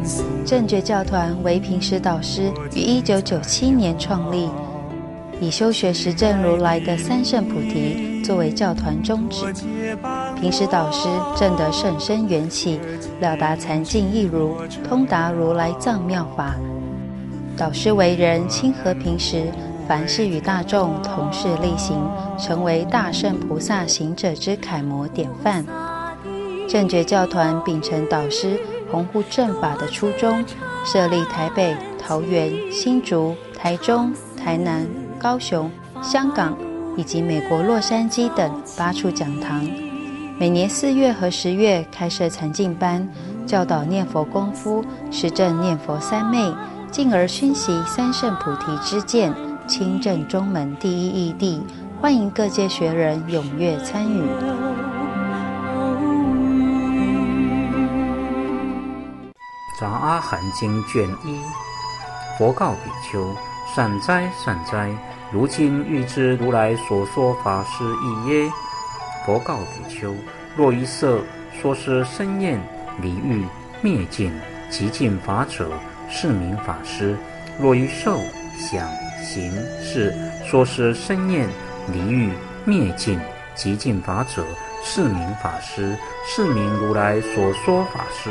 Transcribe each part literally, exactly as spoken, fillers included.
正觉教团为平时导师于一九九七年创立，以修学实证如来的三圣菩提作为教团宗旨。平时导师证得甚深缘起，了达禅境义如，通达如来藏妙法。导师为人亲和平时，凡事与大众同事力行，成为大圣菩萨行者之楷模典范。正觉教团秉承导师弘护正法的初衷，设立台北、桃园、新竹、台中、台南、高雄、香港以及美国洛杉矶等八处讲堂。每年四月和十月开设禅境班，教导念佛功夫，实证念佛三昧，进而熏习三圣菩提之见，亲证中门第一义谛。欢迎各界学人踊跃参与。 杂阿含经卷一，佛告比丘：善哉善哉，如今欲知如来所说法是义耶？佛告比丘：若一色说是生厌离欲灭尽极尽法者，是名法师；若一受想行识说是生厌离欲灭尽极尽法者，是名法师，是名如来所说法师。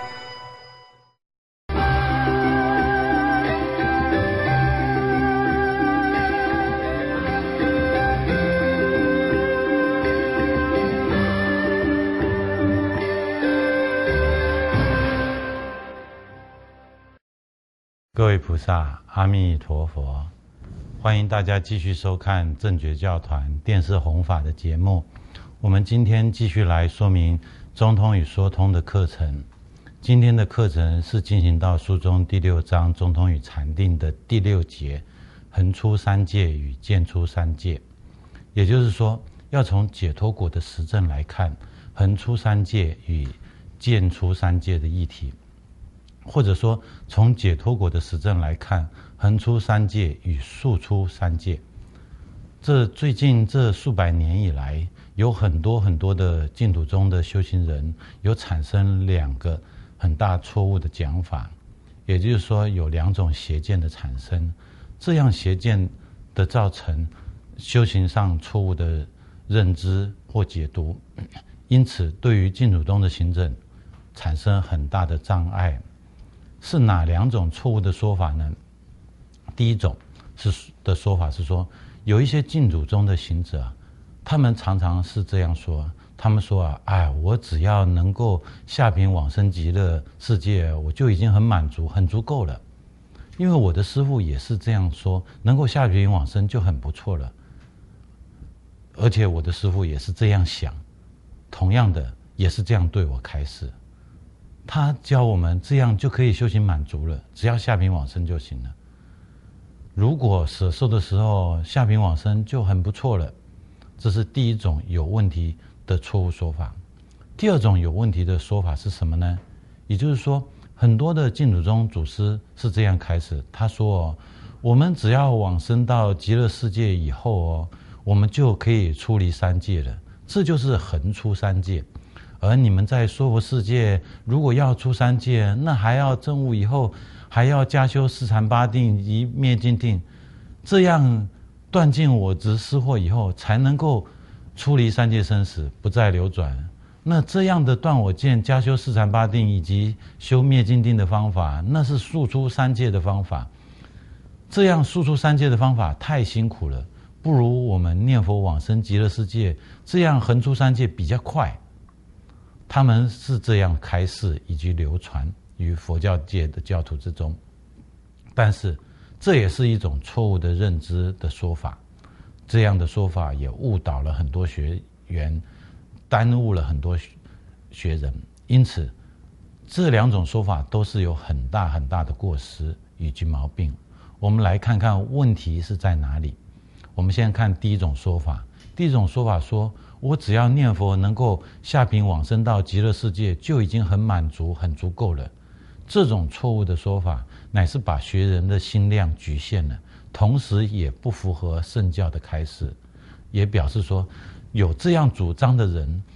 各位菩萨，阿弥陀佛！欢迎大家继续收看正觉教团电视弘法的节目。我们今天继续来说明中通与说通的课程。今天的课程是进行到书中第六章中通与禅定的第六节，横出三界与渐出三界。也就是说，要从解脱果的实证来看横出三界与渐出三界的议题。或者说从解脱果的实证来看横出三界与竖出三界。这最近这数百年以来，有很多很多的净土中的修行人有产生两个很大错误的讲法，也就是说有两种邪见的产生。这样邪见的造成修行上错误的认知或解读，因此对于净土中的行者产生很大的障碍。是哪两种错误的说法呢？第一种是的说法是说，有一些净土中的行者，他们常常是这样说，他们说啊，哎，我只要能够下品往生极乐世界，我就已经很满足，很足够了。因为我的师父也是这样说，能够下品往生就很不错了。而且我的师父也是这样想，同样的也是这样对我开示。他教我们这样就可以修行满足了，只要下品往生就行了。如果舍受的时候下品往生就很不错了，这是第一种有问题的错误说法。第二种有问题的说法是什么呢？也就是说，很多的净土宗祖师是这样开始，他说哦，我们只要往生到极乐世界以后哦，我们就可以出离三界了，这就是横出三界。而你们在娑婆世界如果要出三界，那还要证悟以后，还要加修四禅八定以及灭尽定，这样断尽我执私货以后，才能够出离三界生死，不再流转。那这样的断我见、加修四禅八定以及修灭尽定的方法，那是速出三界的方法。这样速出三界的方法太辛苦了，不如我们念佛往生极乐世界，这样横出三界比较快。他们是这样开示以及流传于佛教界的教徒之中，但是这也是一种错误的认知的说法。这样的说法也误导了很多学员，耽误了很多学人。因此这两种说法都是有很大很大的过失以及毛病。我们来看看问题是在哪里。我们先看第一种说法。第一种说法说，我只要念佛能够下品往生到极乐世界，就已经很满足很足够了。这种错误的说法乃是把学人的心量局限了，同时也不符合圣教的开示，也表示说有这样主张的人，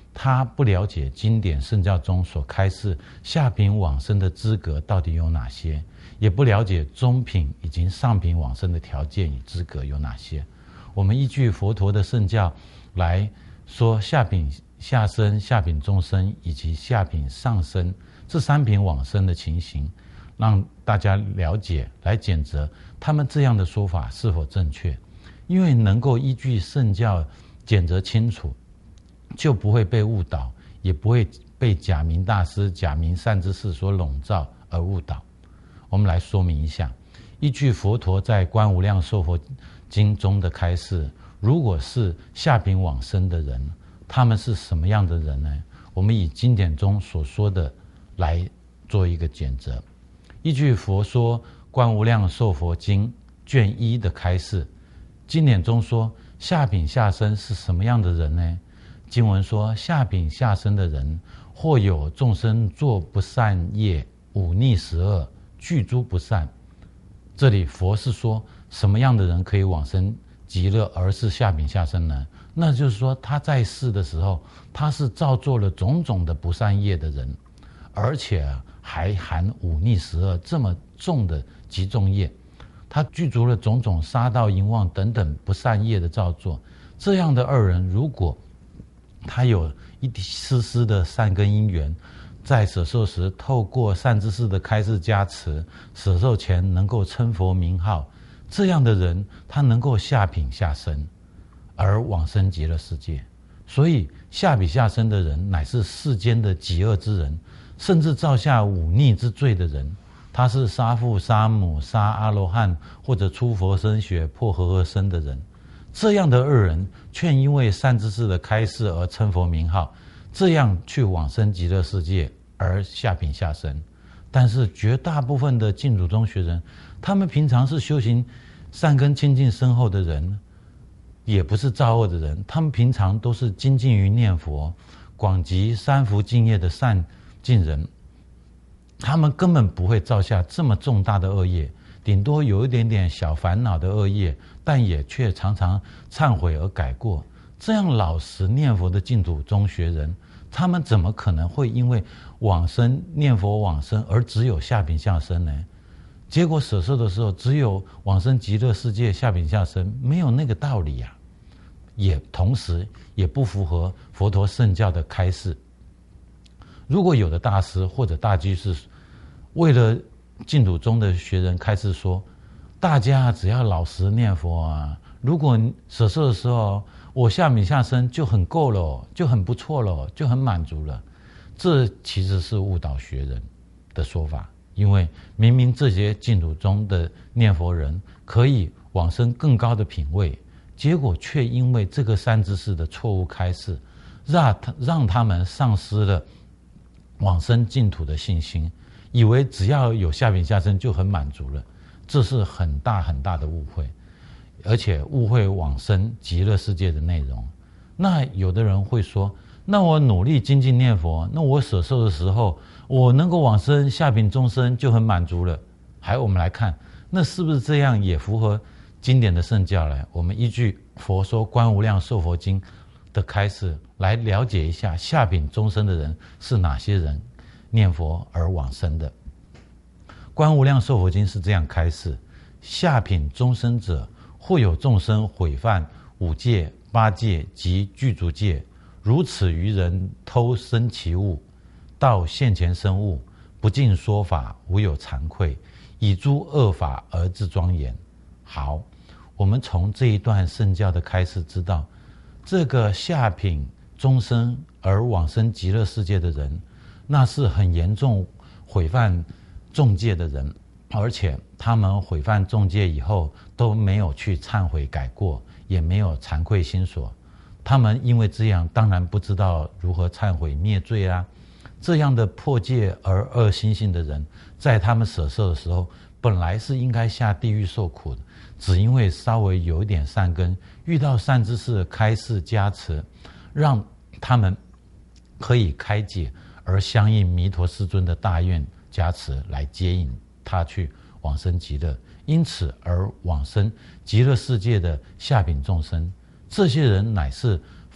他不了解经典圣教中所开示下品往生的资格到底有哪些，也不了解中品以及上品往生的条件与资格有哪些。我们依据佛陀的圣教来说下品下生、下品中生以及下品上生这三品往生的情形，让大家了解，来检责他们这样的说法是否正确。因为能够依据圣教检责清楚，就不会被误导，也不会被假名大师、假名善知识所笼罩而误导。我们来说明一下，依据佛陀在《观无量寿佛经》中的开示，如果是下品往生的人，他们是什么样的人呢？我们以经典中所说的来做一个检责。依据佛说《观无量寿佛经》卷一的开示，经典中说下品下生是什么样的人呢？经文说，下品下生的人，或有众生作不善业，忤逆十恶，具诸不善。这里佛是说什么样的人可以往生极乐而是下品下生呢？那就是说他在世的时候，他是造作了种种的不善业的人，而且还含忤逆十恶这么重的极重业，他具足了种种杀盗淫妄等等不善业的造作。这样的二人，如果他有一丝丝的善根因缘，在舍受时透过善知识的开示加持，舍受前能够称佛名号，这样的人他能够下品下生而往生极乐世界。所以下品下生的人乃是世间的极恶之人，甚至造下忤逆之罪的人。他是杀父杀母杀阿罗汉或者出佛身血破和合身的人。这样的二人却因为善知识的开示而称佛名号，这样去往生极乐世界而下品下生。但是绝大部分的净土宗学人，他们平常是修行善根清净深厚的人，也不是造恶的人，他们平常都是精进于念佛，广集三福净业的善尽人，他们根本不会造下这么重大的恶业，顶多有一点点小烦恼的恶业，但也却常常忏悔而改过。这样老实念佛的净土宗学人，他们怎么可能会因为往生念佛往生而只有下品下生呢？结果舍受的时候只有往生极乐世界下品下生，没有那个道理啊，也同时也不符合佛陀圣教的开示。如果有的大师或者大居士为了净土宗的学人开示说，大家只要老实念佛啊，如果舍受的时候我下品下生就很够了，就很不错了，就很满足了，这其实是误导学人的说法。因为明明这些净土宗的念佛人可以往生更高的品位，结果却因为这个善知识的错误开示，让他让他们丧失了往生净土的信心，以为只要有下品下生就很满足了，这是很大很大的误会，而且误会往生极乐世界的内容。那有的人会说，那我努力精进念佛，那我舍受的时候我能够往生下品众生就很满足了。还我们来看，那是不是这样也符合经典的圣教呢？我们依据佛说《观无量寿佛经》的开示来了解一下下品众生的人是哪些人念佛而往生的。《观无量寿佛经》是这样开示：下品众生者，或有众生毁犯五戒、八戒及具足戒，如此于人偷生其物，到现前生物，不尽说法，无有惭愧，以诸恶法而自庄严。好，我们从这一段圣教的开示知道，这个下品终生而往生极乐世界的人，那是很严重毁犯众戒的人，而且他们毁犯众戒以后都没有去忏悔改过，也没有惭愧心所。他们因为这样，当然不知道如何忏悔灭罪啊。这样的破戒而恶心性的人，在他们舍受的时候，本来是应该下地狱受苦的，只因为稍微有一点善根，遇到善知识的开示加持，让他们可以开解，而相应弥陀世尊的大愿加持，来接引他去往生极乐，因此而往生极乐世界的下品众生。这些人乃是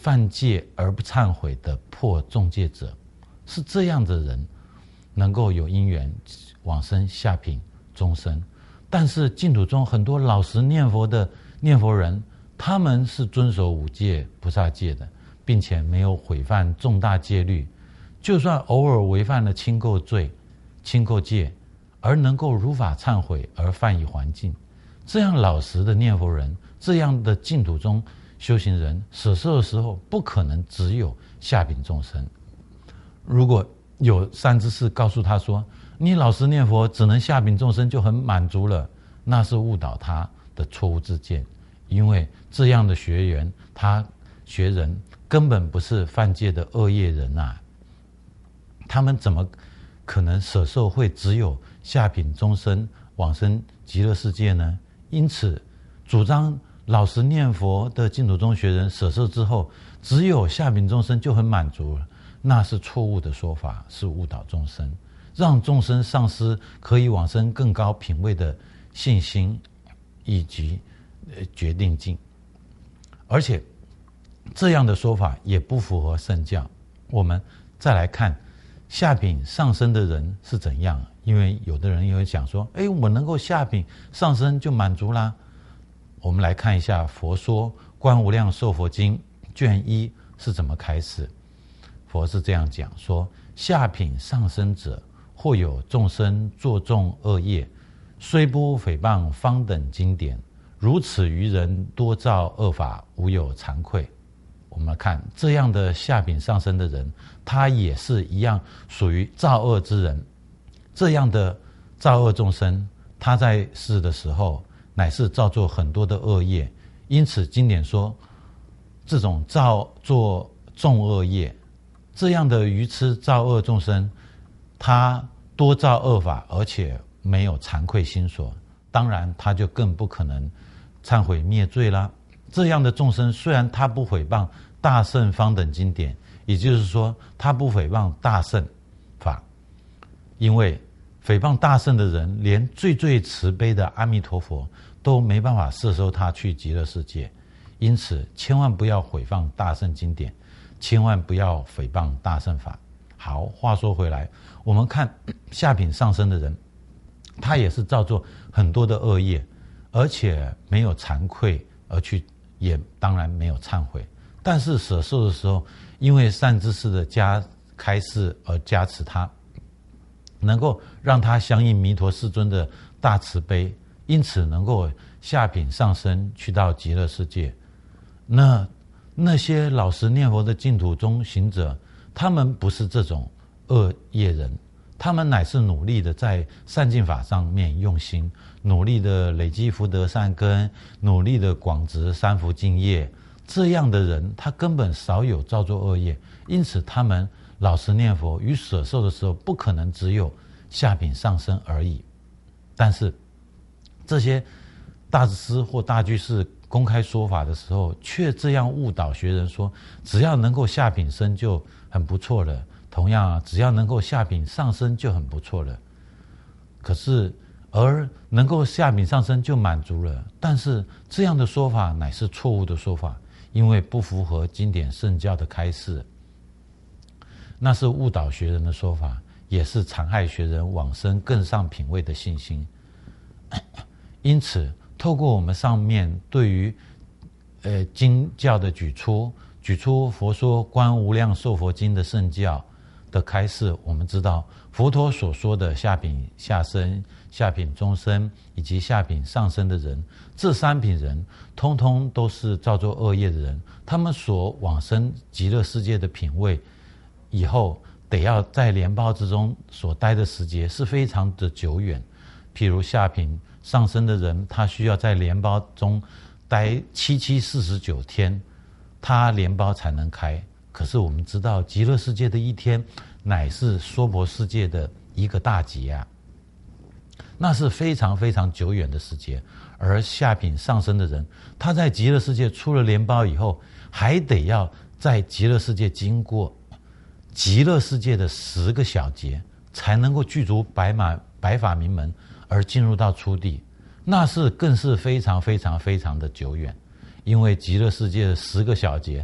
犯戒而不忏悔的破重戒者，是这样的人能够有因缘往生下品终身。但是净土中很多老实念佛的念佛人，他们是遵守五戒菩萨戒的，并且没有毁犯重大戒律，就算偶尔违犯了轻垢罪、轻垢戒，而能够如法忏悔而犯以还净，这样老实的念佛人，这样的净土中修行人，舍受的时候不可能只有下品众生。如果有善知识告诉他说，你老实念佛只能下品众生就很满足了，那是误导他的错误之见。因为这样的学员，他学人根本不是犯戒的恶业人啊，他们怎么可能舍受会只有下品众生往生极乐世界呢？因此主张老实念佛的净土中学人舍受之后只有下品众生就很满足了，那是错误的说法，是误导众生，让众生丧失可以往生更高品位的信心以及决定境。而且这样的说法也不符合圣教。我们再来看下品上升的人是怎样，因为有的人也会想说，哎，我能够下品上升就满足啦。我们来看一下佛说《观无量寿佛经》卷一是怎么开始。佛是这样讲说，下品上升者，或有众生作众恶业，虽不诽谤方等经典，如此愚人多造恶法，无有惭愧。我们看这样的下品上升的人，他也是一样属于造恶之人。这样的造恶众生，他在世的时候乃是造作很多的恶业，因此经典说，这种造作众恶业，这样的愚痴造恶众生，他多造恶法，而且没有惭愧心所，当然他就更不可能忏悔灭罪啦。这样的众生虽然他不诽谤大乘方等经典，也就是说他不诽谤大乘法，因为诽谤大乘的人，连最最慈悲的阿弥陀佛都没办法摄受他去极乐世界。因此千万不要毁谤大乘经典，千万不要诽谤大乘法。好，话说回来，我们看下品上升的人，他也是造作很多的恶业，而且没有惭愧而去，也当然没有忏悔。但是舍受的时候，因为善知识的加开示而加持他，能够让他相应弥陀世尊的大慈悲，因此能够下品上升去到极乐世界。那那些老实念佛的净土中行者，他们不是这种恶业人，他们乃是努力的在善净法上面用心，努力的累积福德善根，努力的广植三福净业。这样的人他根本少有造作恶业，因此他们老实念佛与舍受的时候不可能只有下品上升而已。但是这些大师或大居士公开说法的时候，却这样误导学人说，只要能够下品升就很不错了，同样只要能够下品上升就很不错了。可是而能够下品上升就满足了，但是这样的说法乃是错误的说法，因为不符合经典圣教的开示，那是误导学人的说法，也是残害学人往生更上品位的信心。因此透过我们上面对于呃经教的举出举出佛说《观无量寿佛经》的圣教的开示，我们知道佛陀所说的下品下生、下品中生以及下品上生的人，这三品人通通都是造作恶业的人，他们所往生极乐世界的品位以后得要在莲苞之中所待的时节是非常的久远。譬如下品上升的人，他需要在莲苞中待七七四十九天，他莲苞才能开。可是我们知道极乐世界的一天乃是娑婆世界的一个大劫啊，那是非常非常久远的时节。而下品上升的人，他在极乐世界出了莲苞以后，还得要在极乐世界经过极乐世界的十个小劫，才能够具足白马白法明门而进入到初地，那是更是非常非常非常的久远。因为极乐世界的十个小劫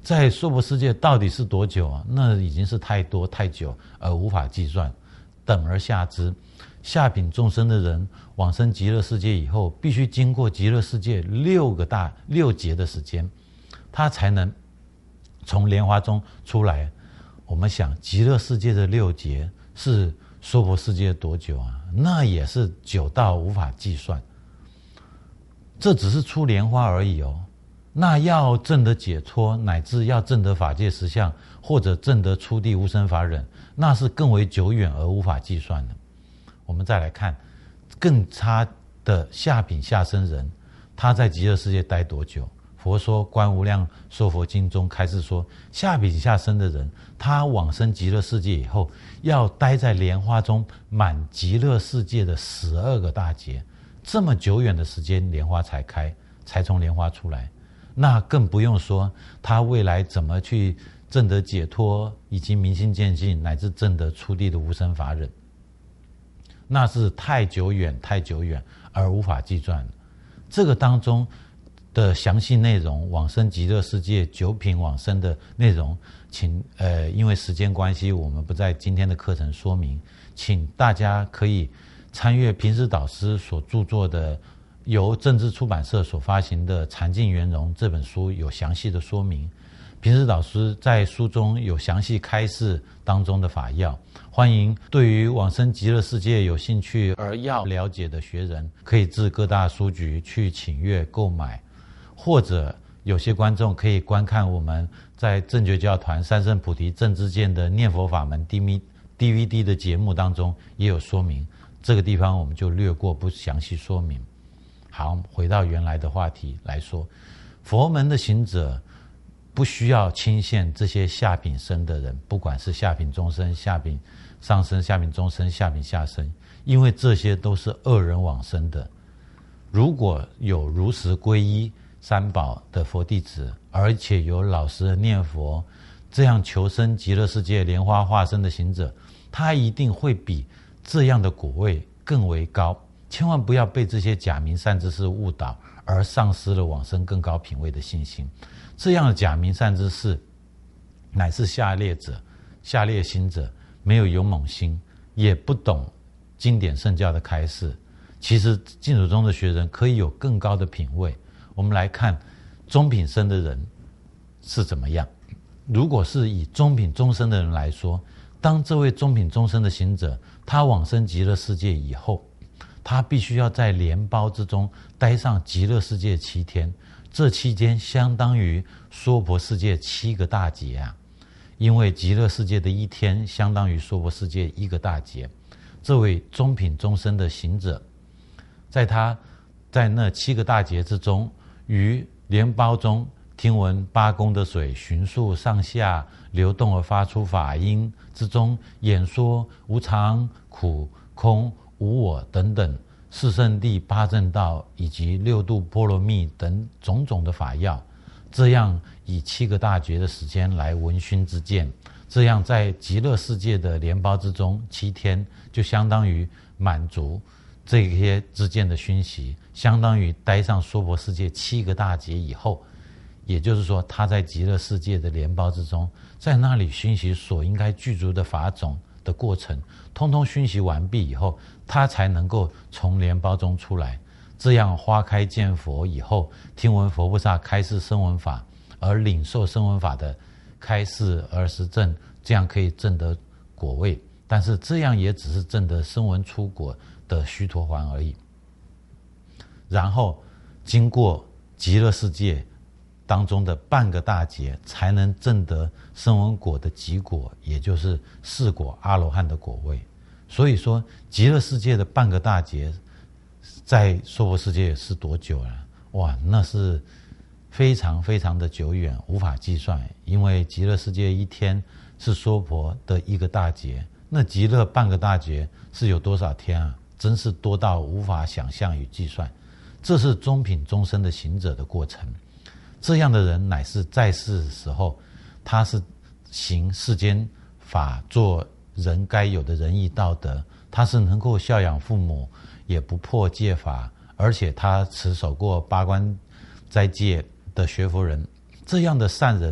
在娑婆世界到底是多久啊？那已经是太多太久而无法计算。等而下之，下品众生的人往生极乐世界以后，必须经过极乐世界六个大六劫的时间，他才能从莲花中出来。我们想，极乐世界的六劫是娑婆世界多久啊？那也是久到无法计算。这只是出莲花而已哦。那要证得解脱，乃至要证得法界实相，或者证得初地无生法忍，那是更为久远而无法计算的。我们再来看更差的下品下生人，他在极乐世界待多久？佛说《观无量寿佛经》中开示说，下品下生的人，他往生极乐世界以后，要待在莲花中满极乐世界的十二个大劫，这么久远的时间，莲花才开，才从莲花出来。那更不用说他未来怎么去证得解脱，以及明心见性，乃至证得初地的无生法忍，那是太久远太久远而无法计算。这个当中的详细内容，往生极乐世界九品往生的内容，请呃因为时间关系，我们不在今天的课程说明，请大家可以参阅平时导师所著作的由正知出版社所发行的《禅净圆融》这本书，有详细的说明。平时导师在书中有详细开示当中的法要，欢迎对于往生极乐世界有兴趣而要了解的学人，可以至各大书局去请阅购买，或者有些观众可以观看我们在正觉教团三圣菩提正知见的念佛法门 D V D 的节目当中也有说明，这个地方我们就略过，不详细说明。好，回到原来的话题来说，佛门的行者不需要轻陷这些下品生的人，不管是下品中生、下品上生、下品中生、下品下生，因为这些都是恶人往生的。如果有如实皈依三宝的佛弟子，而且有老实的念佛，这样求生极乐世界莲花化身的行者，他一定会比这样的果位更为高。千万不要被这些假名善知识误导，而丧失了往生更高品位的信心。这样的假名善知识乃是下劣者、下劣心者，没有勇猛心，也不懂经典圣教的开示。其实净土中的学人可以有更高的品位。我们来看中品生的人是怎么样。如果是以中品中生的人来说，当这位中品中生的行者他往生极乐世界以后，他必须要在莲苞之中待上极乐世界七天，这期间相当于娑婆世界七个大劫啊！因为极乐世界的一天相当于娑婆世界一个大劫。这位中品中生的行者，在他在那七个大劫之中，于莲苞中听闻八功德水循速上下流动而发出法音之中，演说无常、苦、空、无我等等四圣谛、八正道以及六度波罗蜜等种种的法要，这样以七个大劫的时间来闻熏之见，这样在极乐世界的莲苞之中七天，就相当于满足这些之见的熏习，相当于待上娑婆世界七个大劫以后，也就是说他在极乐世界的莲苞之中，在那里熏习所应该具足的法种的过程，通通熏习完毕以后，他才能够从莲苞中出来。这样花开见佛以后，听闻佛菩萨开示声闻法，而领受声闻法的开示而实证，这样可以证得果位。但是这样也只是证得声闻出果的须陀洹而已。然后经过极乐世界当中的半个大劫，才能证得声闻果的极果，也就是四果阿罗汉的果位。所以说极乐世界的半个大劫在娑婆世界是多久了？哇，那是非常非常的久远，无法计算。因为极乐世界一天是娑婆的一个大劫，那极乐半个大劫是有多少天啊？真是多到无法想象与计算。这是中品中生的行者的过程。这样的人乃是在世的时候，他是行世间法，做人该有的仁义道德，他是能够孝养父母，也不破戒法，而且他持守过八关斋戒的学佛人。这样的善人，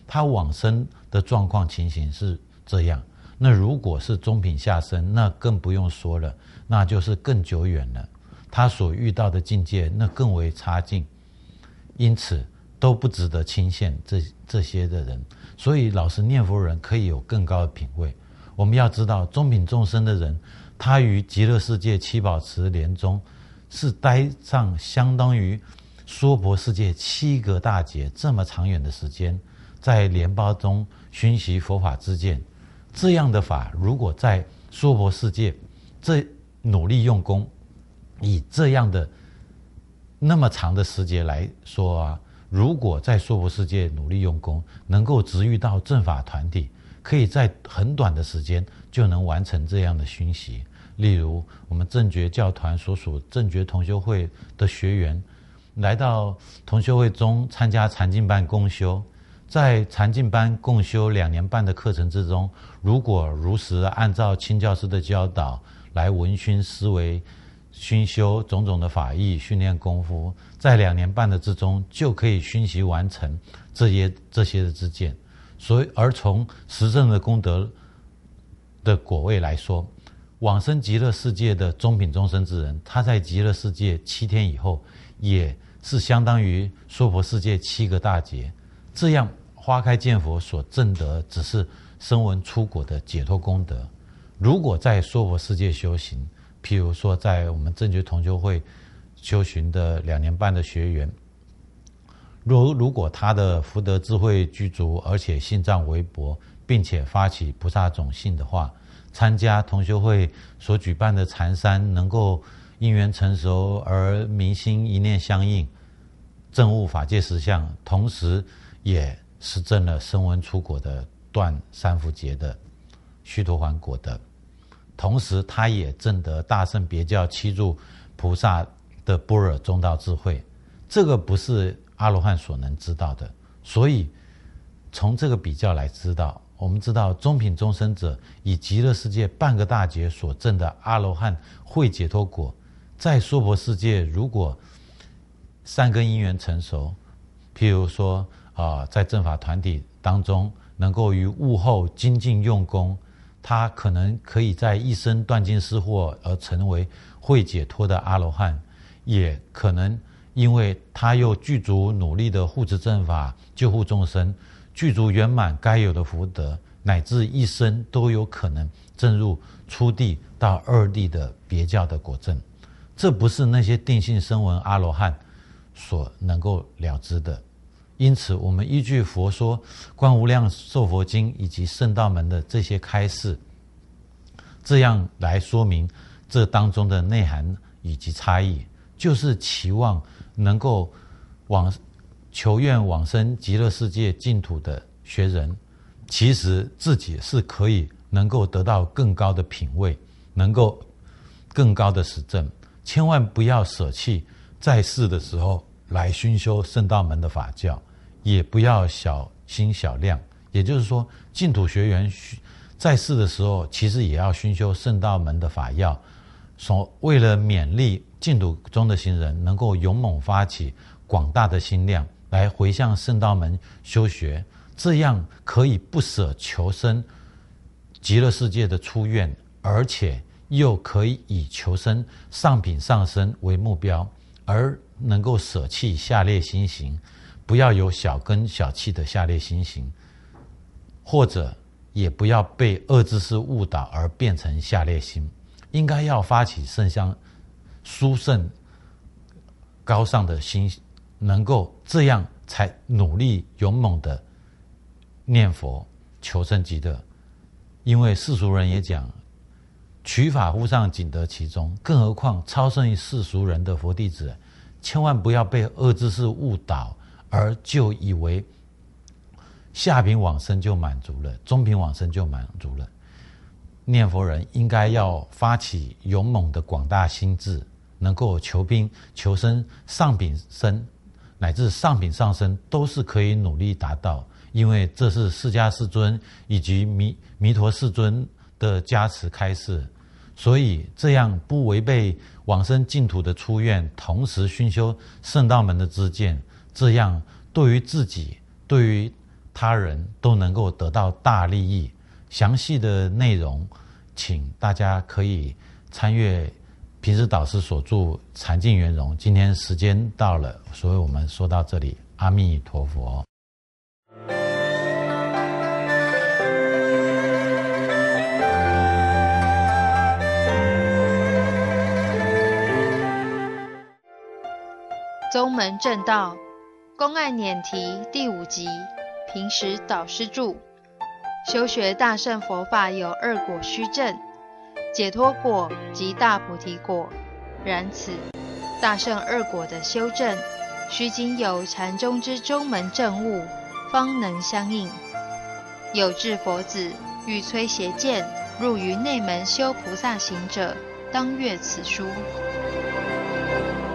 他往生的状况情形是这样。那如果是中品下生，那更不用说了，那就是更久远了，他所遇到的境界那更为差劲，因此都不值得钦羡这这些的人。所以老实念佛人可以有更高的品位。我们要知道，中品众生的人，他于极乐世界七宝池莲中是待上相当于娑婆世界七个大劫这么长远的时间，在莲包中熏习佛法之见。这样的法如果在娑婆世界这努力用功，以这样的那么长的时节来说啊，如果在娑婆世界努力用功，能够直遇到正法团体，可以在很短的时间就能完成这样的熏习。例如我们正觉教团所属正觉同修会的学员来到同修会中参加禅净班共修，在禅净班共修两年半的课程之中，如果如实按照亲教师的教导来闻熏思维熏修种种的法义训练功夫，在两年半的之中就可以熏习完成这些这些的知见。所以而从实证的功德的果位来说，往生极乐世界的中品众生之人，他在极乐世界七天以后，也是相当于娑婆世界七个大劫。这样花开见佛所证得只是声闻初果的解脱功德。如果在娑婆世界修行，譬如说在我们正觉同修会修行的两年半的学员，如如果他的福德智慧具足，而且信藏微薄，并且发起菩萨种性的话，参加同修会所举办的禅山，能够因缘成熟而明心一念相应，证悟法界实相，同时也实证了声闻初果的断三伏劫的须陀洹果的，同时他也证得大乘别教七入菩萨的般若中道智慧。这个不是阿罗汉所能知道的。所以从这个比较来知道，我们知道中品众生者以极乐世界半个大劫所证的阿罗汉慧解脱果，在娑婆世界如果善根因缘成熟，譬如说啊、呃，在正法团体当中能够于悟后精进用功，他可能可以在一生断尽失惑而成为慧解脱的阿罗汉，也可能因为他又具足努力的护持正法救护众生，具足圆满该有的福德，乃至一生都有可能证入初地到二地的别教的果证。这不是那些定性声闻阿罗汉所能够了知的。因此我们依据佛说观无量寿佛经以及圣道门的这些开示，这样来说明这当中的内涵以及差异，就是期望能够往求愿往生极乐世界净土的学人，其实自己是可以能够得到更高的品位，能够更高的实证。千万不要舍弃在世的时候来熏修圣道门的法教，也不要小心小量。也就是说，净土学员在世的时候其实也要熏修圣道门的法要，所为了勉励净土中的行人能够勇猛发起广大的心量来回向圣道门修学，这样可以不舍求生极乐世界的出愿，而且又可以以求生上品上生为目标，而能够舍弃下列心行，不要有小根小气的下列心行，或者也不要被恶知识误导而变成下列心，应该要发起圣相殊胜高尚的心，能够这样才努力勇猛的念佛求生极乐。因为世俗人也讲取法乎上，仅得其中，更何况超胜于世俗人的佛弟子，千万不要被恶知识误导，而就以为下品往生就满足了，中品往生就满足了。念佛人应该要发起勇猛的广大心智，能够求兵求生上品生乃至上品上生都是可以努力达到，因为这是释迦世尊以及弥弥陀世尊的加持开示。所以这样不违背往生净土的出愿，同时熏修圣道门的知见，这样对于自己对于他人都能够得到大利益。详细的内容，请大家可以参阅平时导师所著《禅净圆融》。今天时间到了，所以我们说到这里，阿弥陀佛。 宗门正道公案辇题第五集，平时导师著。修学大乘佛法有二果须证，解脱果及大菩提果。然此大乘二果的修证，须经有禅宗之宗门正悟，方能相应。有志佛子欲摧邪见，入于内门修菩萨行者，当阅此书。